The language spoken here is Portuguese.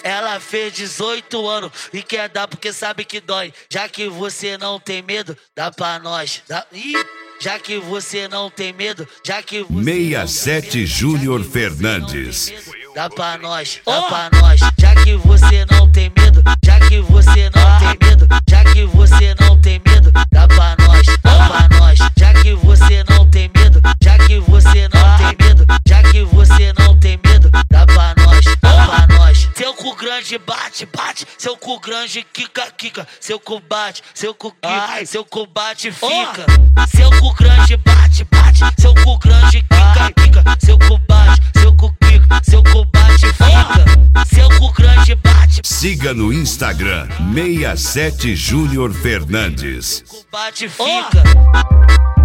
Ela fez 18 anos e quer dar porque sabe que dói. Já que você não tem medo, dá pra nós. Já que você não tem medo, já que você 67 Júnior Fernandes. Dá pra nós, dá pra nós. Já que você não tem medo, já que você não tem medo, já que você não tem medo, dá pra nós, dá pra nós. Já que você não tem medo, já que você não tem medo, já que você não tem medo, dá pra nós, dá pra nós. Seu cu grande bate, bate, seu cu grande quica, quica, seu cu bate, seu cu quica, seu cu bate fica. Seu cu grande bate, bate, seu cu grande quica, quica, seu cu bate, seu cu quica, seu cu bate fica. Seu cu grande bate. Siga no Instagram 67 Júnior Fernandes. Seu cu bate fica.